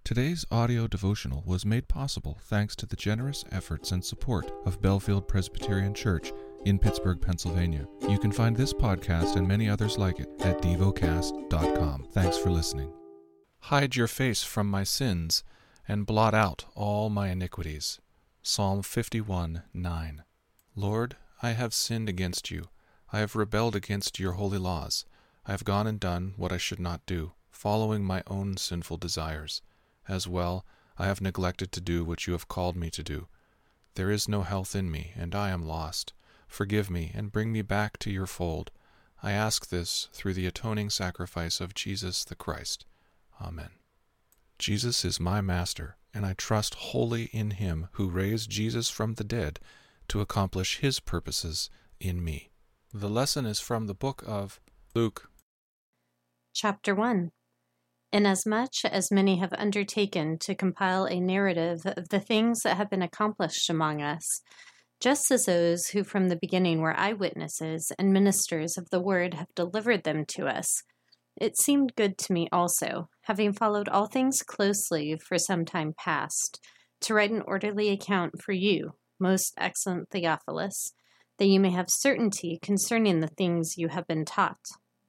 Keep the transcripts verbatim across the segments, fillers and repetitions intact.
Today's audio devotional was made possible thanks to the generous efforts and support of Bellefield Presbyterian Church in Pittsburgh, Pennsylvania. You can find this podcast and many others like it at devocast dot com. Thanks for listening. Hide your face from my sins and blot out all my iniquities. Psalm fifty-one, nine. Lord, I have sinned against you. I have rebelled against your holy laws. I have gone and done what I should not do, following my own sinful desires. As well, I have neglected to do what you have called me to do. There is no health in me, and I am lost. Forgive me, and bring me back to your fold. I ask this through the atoning sacrifice of Jesus the Christ. Amen. Jesus is my Master, and I trust wholly in him who raised Jesus from the dead to accomplish his purposes in me. The lesson is from the book of Luke. Chapter one. Inasmuch as many have undertaken to compile a narrative of the things that have been accomplished among us, just as those who from the beginning were eyewitnesses and ministers of the word have delivered them to us, it seemed good to me also, having followed all things closely for some time past, to write an orderly account for you, most excellent Theophilus, that you may have certainty concerning the things you have been taught.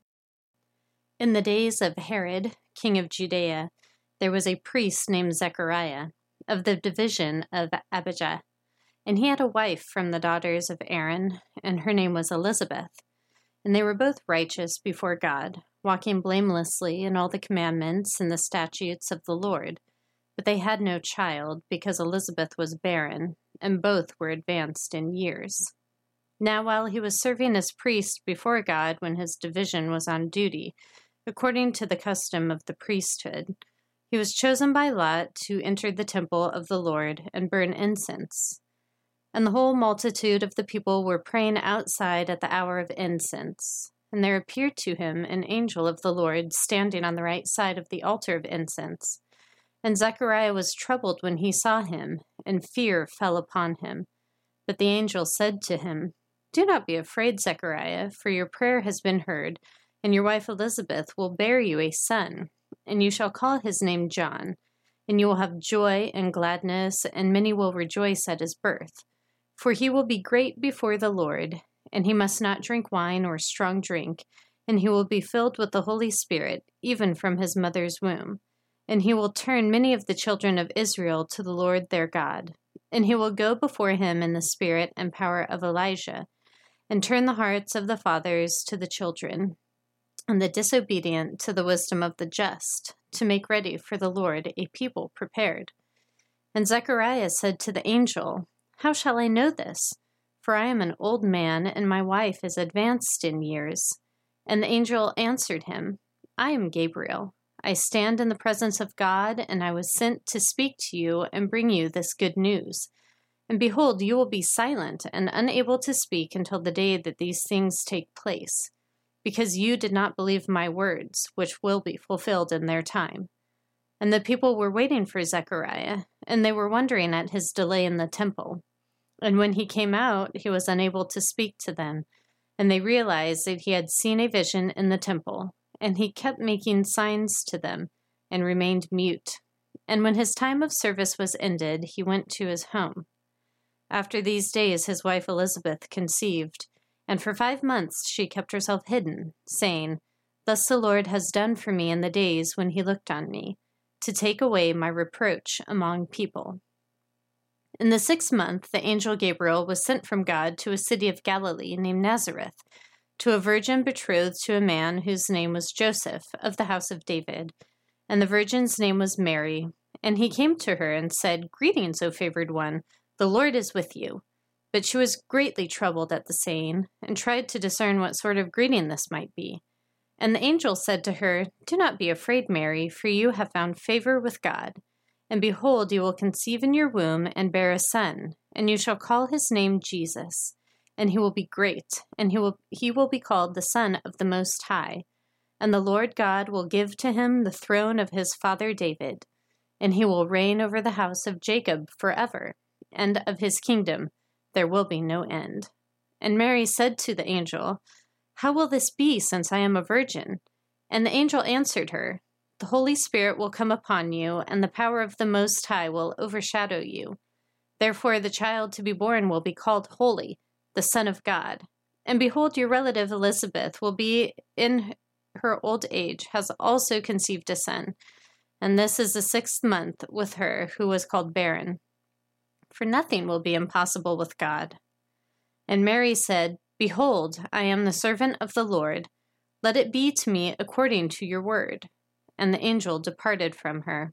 In the days of Herod, king of Judea, there was a priest named Zechariah, of the division of Abijah, and he had a wife from the daughters of Aaron, and her name was Elizabeth. And they were both righteous before God, walking blamelessly in all the commandments and the statutes of the Lord. But they had no child, because Elizabeth was barren, and both were advanced in years. Now while he was serving as priest before God when his division was on duty, according to the custom of the priesthood, he was chosen by lot to enter the temple of the Lord and burn incense. And the whole multitude of the people were praying outside at the hour of incense. And there appeared to him an angel of the Lord standing on the right side of the altar of incense. And Zechariah was troubled when he saw him, and fear fell upon him. But the angel said to him, "Do not be afraid, Zechariah, for your prayer has been heard, and your wife Elizabeth will bear you a son, and you shall call his name John. And you will have joy and gladness, and many will rejoice at his birth. For he will be great before the Lord, and he must not drink wine or strong drink, and he will be filled with the Holy Spirit, even from his mother's womb. And he will turn many of the children of Israel to the Lord their God. And he will go before him in the spirit and power of Elijah, and turn the hearts of the fathers to the children, and the disobedient to the wisdom of the just, to make ready for the Lord a people prepared." And Zechariah said to the angel, "How shall I know this? For I am an old man, and my wife is advanced in years." And the angel answered him, "I am Gabriel. I stand in the presence of God, and I was sent to speak to you and bring you this good news. And behold, you will be silent and unable to speak until the day that these things take place, because you did not believe my words, which will be fulfilled in their time." And the people were waiting for Zechariah, and they were wondering at his delay in the temple. And when he came out, he was unable to speak to them, and they realized that he had seen a vision in the temple, and he kept making signs to them, and remained mute. And when his time of service was ended, he went to his home. After these days his wife Elizabeth conceived, and for five months she kept herself hidden, saying, "Thus the Lord has done for me in the days when he looked on me, to take away my reproach among people." In the sixth month the angel Gabriel was sent from God to a city of Galilee named Nazareth, to a virgin betrothed to a man whose name was Joseph, of the house of David. And the virgin's name was Mary. And he came to her and said, "Greetings, O favored one, the Lord is with you." But she was greatly troubled at the saying, and tried to discern what sort of greeting this might be. And the angel said to her, "Do not be afraid, Mary, for you have found favor with God. And behold, you will conceive in your womb and bear a son, and you shall call his name Jesus. And he will be great, and he will he will be called the Son of the Most High. And the Lord God will give to him the throne of his father David, and he will reign over the house of Jacob forever, and of his kingdom there will be no end." And Mary said to the angel, "How will this be, since I am a virgin?" And the angel answered her, The Holy Spirit will come upon you, and the power of the Most High will overshadow you. Therefore the child to be born will be called Holy, the Son of God. And behold, your relative Elizabeth will be in her old age, has also conceived a son. And this is the sixth month with her who was called barren. For nothing will be impossible with God. And Mary said, Behold, I am the servant of the Lord. Let it be to me according to your word. And the angel departed from her.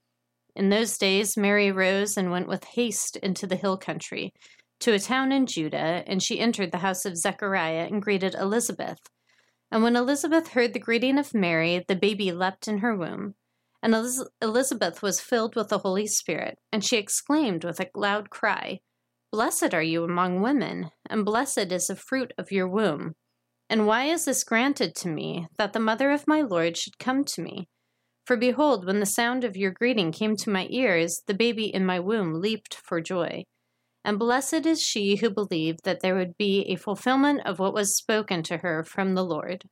In those days Mary rose and went with haste into the hill country, to a town in Judah, and she entered the house of Zechariah and greeted Elizabeth. And when Elizabeth heard the greeting of Mary, the baby leapt in her womb. And Eliz- Elizabeth was filled with the Holy Spirit, and she exclaimed with a loud cry, Blessed are you among women, and blessed is the fruit of your womb. And why is this granted to me, that the mother of my Lord should come to me? For behold, when the sound of your greeting came to my ears, the baby in my womb leaped for joy. And blessed is she who believed that there would be a fulfillment of what was spoken to her from the Lord.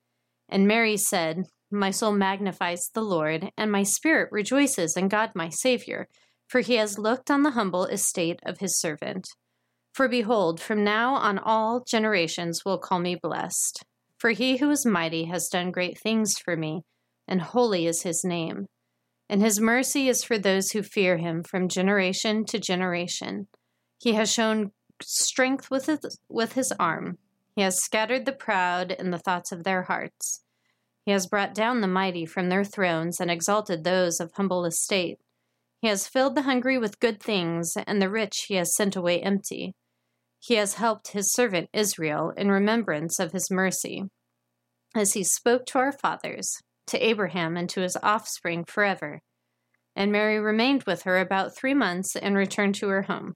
And Mary said, My soul magnifies the Lord, and my spirit rejoices in God my Savior, for he has looked on the humble estate of his servant. For behold, from now on all generations will call me blessed. For he who is mighty has done great things for me, and holy is his name. And his mercy is for those who fear him from generation to generation. He has shown strength with his, with his arm. He has scattered the proud in the thoughts of their hearts. He has brought down the mighty from their thrones and exalted those of humble estate. He has filled the hungry with good things, and the rich he has sent away empty. He has helped his servant Israel in remembrance of his mercy, as he spoke to our fathers, to Abraham and to his offspring forever. And Mary remained with her about three months and returned to her home.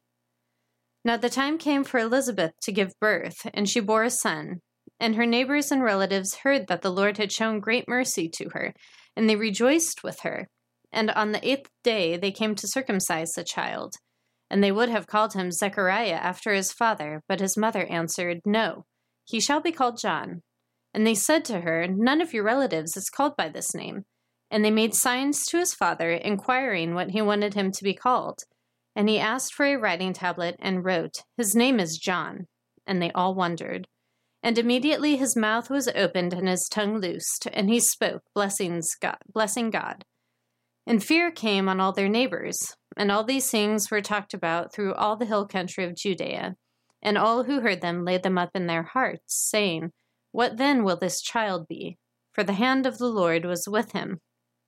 Now the time came for Elizabeth to give birth, and she bore a son. And her neighbors and relatives heard that the Lord had shown great mercy to her, and they rejoiced with her. And on the eighth day they came to circumcise the child. And they would have called him Zechariah after his father, but his mother answered, No, he shall be called John. And they said to her, None of your relatives is called by this name. And they made signs to his father, inquiring what he wanted him to be called. And he asked for a writing tablet and wrote, His name is John. And they all wondered. And immediately his mouth was opened and his tongue loosed, and he spoke, blessings God, blessing God. And fear came on all their neighbors. And all these things were talked about through all the hill country of Judea. And all who heard them laid them up in their hearts, saying, What then will this child be? For the hand of the Lord was with him.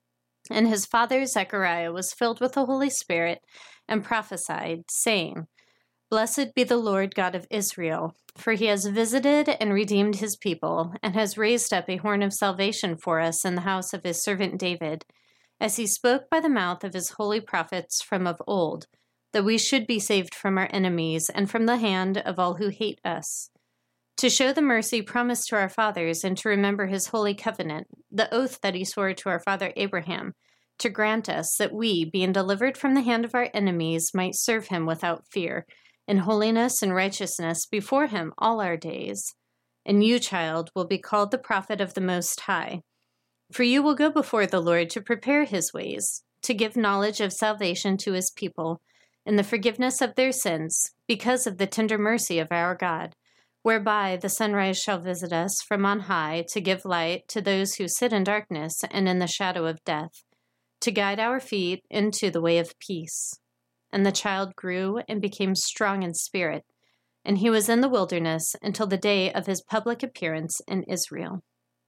And his father Zechariah was filled with the Holy Spirit and prophesied, saying, Blessed be the Lord God of Israel, for he has visited and redeemed his people, and has raised up a horn of salvation for us in the house of his servant David, as he spoke by the mouth of his holy prophets from of old, that we should be saved from our enemies and from the hand of all who hate us, to show the mercy promised to our fathers, and to remember his holy covenant, the oath that he swore to our father Abraham, to grant us that we, being delivered from the hand of our enemies, might serve him without fear, in holiness and righteousness before him all our days. And you, child, will be called the prophet of the Most High. For you will go before the Lord to prepare his ways, to give knowledge of salvation to his people, in the forgiveness of their sins, because of the tender mercy of our God, whereby the sunrise shall visit us from on high, to give light to those who sit in darkness and in the shadow of death, to guide our feet into the way of peace. And the child grew and became strong in spirit, and he was in the wilderness until the day of his public appearance in Israel.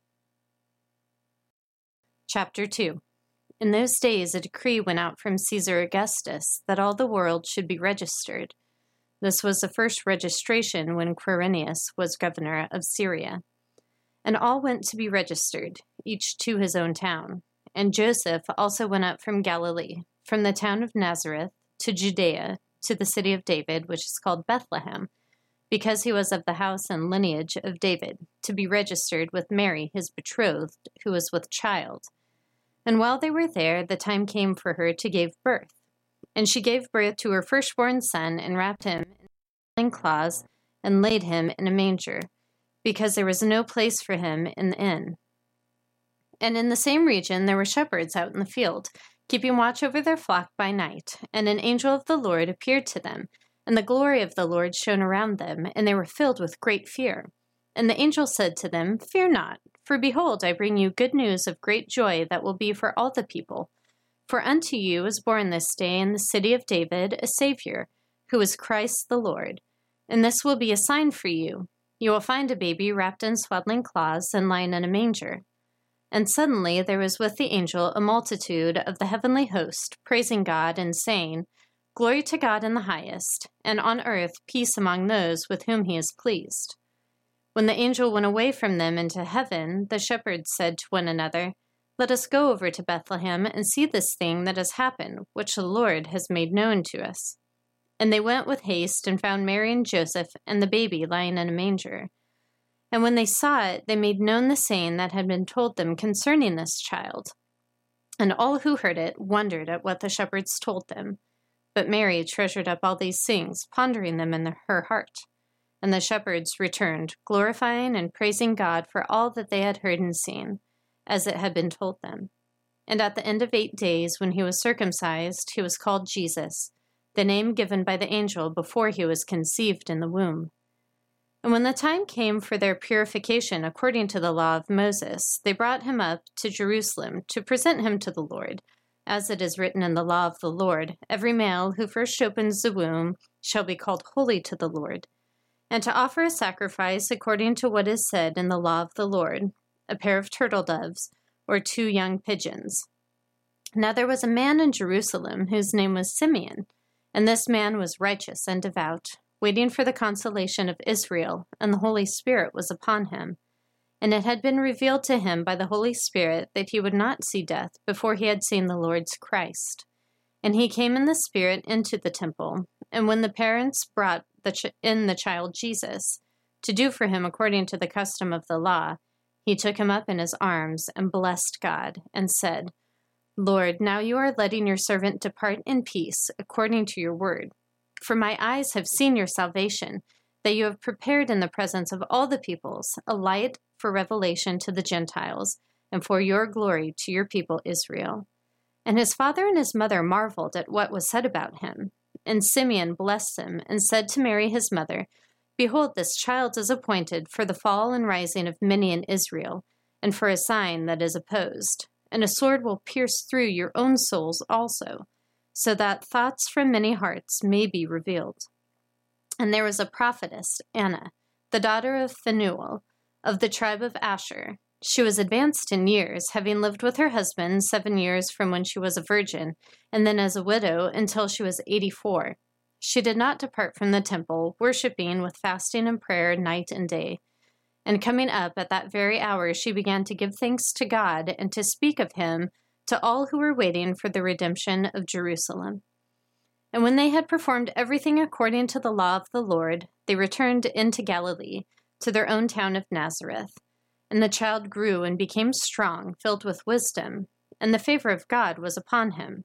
Chapter two. In those days a decree went out from Caesar Augustus that all the world should be registered. This was the first registration when Quirinius was governor of Syria. And all went to be registered, each to his own town. And Joseph also went up from Galilee, from the town of Nazareth, to Judea, to the city of David, which is called Bethlehem, because he was of the house and lineage of David, to be registered with Mary, his betrothed, who was with child. And while they were there, the time came for her to give birth. And she gave birth to her firstborn son, and wrapped him in cloths, and laid him in a manger, because there was no place for him in the inn. And in the same region there were shepherds out in the field, keeping watch over their flock by night. And an angel of the Lord appeared to them, and the glory of the Lord shone around them, and they were filled with great fear. And the angel said to them, "Fear not, for behold, I bring you good news of great joy that will be for all the people. For unto you is born this day in the city of David a Savior, who is Christ the Lord. And this will be a sign for you. You will find a baby wrapped in swaddling cloths and lying in a manger." And suddenly there was with the angel a multitude of the heavenly host, praising God and saying, "Glory to God in the highest, and on earth peace among those with whom he is pleased." When the angel went away from them into heaven, the shepherds said to one another, "Let us go over to Bethlehem and see this thing that has happened, which the Lord has made known to us." And they went with haste and found Mary and Joseph and the baby lying in a manger. And when they saw it, they made known the saying that had been told them concerning this child. And all who heard it wondered at what the shepherds told them. But Mary treasured up all these things, pondering them in the, her heart. And the shepherds returned, glorifying and praising God for all that they had heard and seen, as it had been told them. And at the end of eight days, when he was circumcised, he was called Jesus, the name given by the angel before he was conceived in the womb. And when the time came for their purification according to the law of Moses, they brought him up to Jerusalem to present him to the Lord, as it is written in the law of the Lord, "Every male who first opens the womb shall be called holy to the Lord," and to offer a sacrifice according to what is said in the law of the Lord, a pair of turtle doves, or two young pigeons. Now there was a man in Jerusalem whose name was Simeon, and this man was righteous and devout, waiting for the consolation of Israel, and the Holy Spirit was upon him. And it had been revealed to him by the Holy Spirit that he would not see death before he had seen the Lord's Christ. And he came in the Spirit into the temple, and when the parents brought the ch- in the child Jesus, to do for him according to the custom of the law, he took him up in his arms and blessed God, and said, "Lord, now you are letting your servant depart in peace according to your word. For my eyes have seen your salvation, that you have prepared in the presence of all the peoples a light for revelation to the Gentiles, and for your glory to your people Israel." And his father and his mother marveled at what was said about him. And Simeon blessed him, and said to Mary his mother, "Behold, this child is appointed for the fall and rising of many in Israel, and for a sign that is opposed. And a sword will pierce through your own souls also, so that thoughts from many hearts may be revealed." And there was a prophetess, Anna, the daughter of Phanuel, of the tribe of Asher. She was advanced in years, having lived with her husband seven years from when she was a virgin, and then as a widow until she was eighty-four. She did not depart from the temple, worshiping with fasting and prayer night and day. And coming up at that very hour, she began to give thanks to God and to speak of him to all who were waiting for the redemption of Jerusalem. And when they had performed everything according to the law of the Lord, they returned into Galilee, to their own town of Nazareth. And the child grew and became strong, filled with wisdom, and the favor of God was upon him.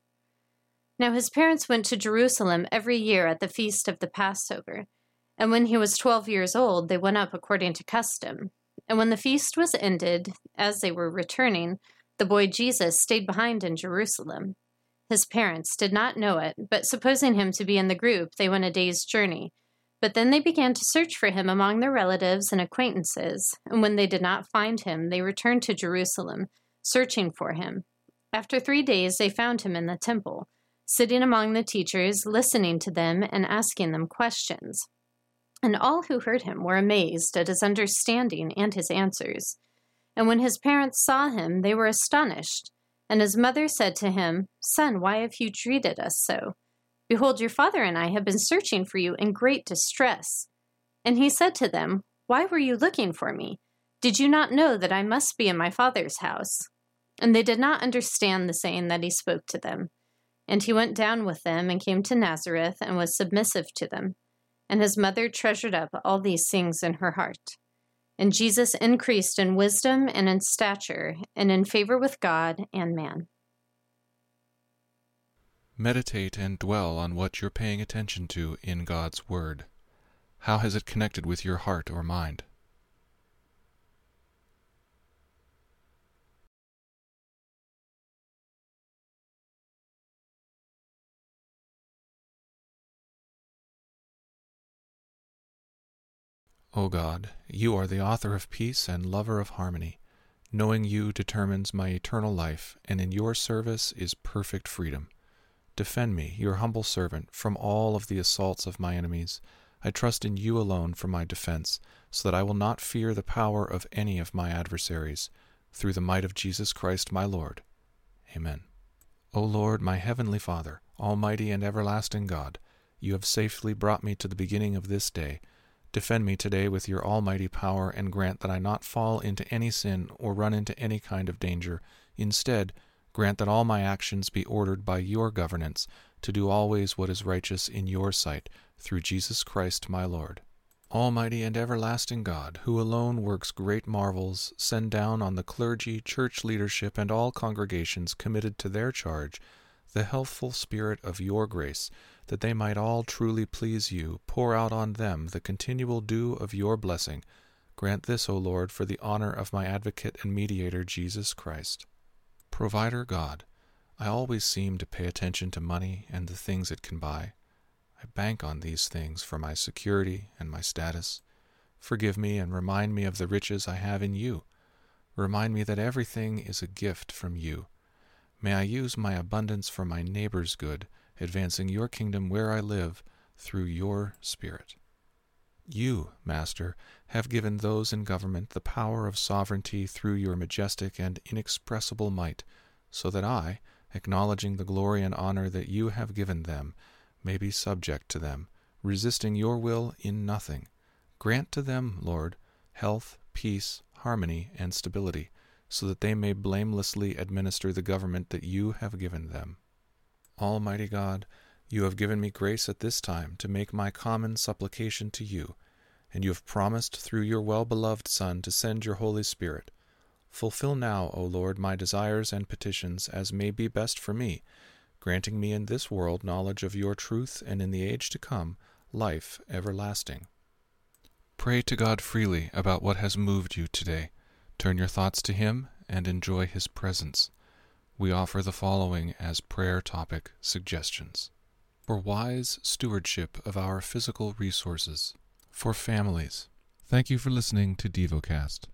Now his parents went to Jerusalem every year at the feast of the Passover. And when he was twelve years old, they went up according to custom. And when the feast was ended, as they were returning, the boy Jesus stayed behind in Jerusalem. His parents did not know it, but supposing him to be in the group, they went a day's journey. But then they began to search for him among their relatives and acquaintances, and when they did not find him, they returned to Jerusalem, searching for him. After three days they found him in the temple, sitting among the teachers, listening to them and asking them questions. And all who heard him were amazed at his understanding and his answers. And when his parents saw him, they were astonished. And his mother said to him, "Son, why have you treated us so? Behold, your father and I have been searching for you in great distress." And he said to them, "Why were you looking for me? Did you not know that I must be in my father's house?" And they did not understand the saying that he spoke to them. And he went down with them and came to Nazareth and was submissive to them. And his mother treasured up all these things in her heart. And Jesus increased in wisdom and in stature and in favor with God and man. Meditate and dwell on what you're paying attention to in God's Word. How has it connected with your heart or mind? O God, you are the author of peace and lover of harmony. Knowing you determines my eternal life, and in your service is perfect freedom. Defend me, your humble servant, from all of the assaults of my enemies. I trust in you alone for my defense, so that I will not fear the power of any of my adversaries. Through the might of Jesus Christ my Lord. Amen. O Lord, my heavenly Father, almighty and everlasting God, you have safely brought me to the beginning of this day. Defend me today with your almighty power, and grant that I not fall into any sin or run into any kind of danger. Instead, grant that all my actions be ordered by your governance, to do always what is righteous in your sight, through Jesus Christ my Lord. Almighty and everlasting God, who alone works great marvels, send down on the clergy, church leadership, and all congregations committed to their charge the healthful spirit of your grace, that they might all truly please you. Pour out on them the continual dew of your blessing. Grant this, O Lord, for the honor of my advocate and mediator, Jesus Christ. Provider God, I always seem to pay attention to money and the things it can buy. I bank on these things for my security and my status. Forgive me and remind me of the riches I have in you. Remind me that everything is a gift from you. May I use my abundance for my neighbor's good, advancing your kingdom where I live through your Spirit. You, Master, have given those in government the power of sovereignty through your majestic and inexpressible might, so that I, acknowledging the glory and honor that you have given them, may be subject to them, resisting your will in nothing. Grant to them, Lord, health, peace, harmony, and stability, so that they may blamelessly administer the government that you have given them. Almighty God, you have given me grace at this time to make my common supplication to you, and you have promised through your well-beloved Son to send your Holy Spirit. Fulfill now, O Lord, my desires and petitions as may be best for me, granting me in this world knowledge of your truth, and in the age to come, life everlasting. Pray to God freely about what has moved you today. Turn your thoughts to Him and enjoy His presence. We offer the following as prayer topic suggestions. For wise stewardship of our physical resources. For families. Thank you for listening to DevoCast.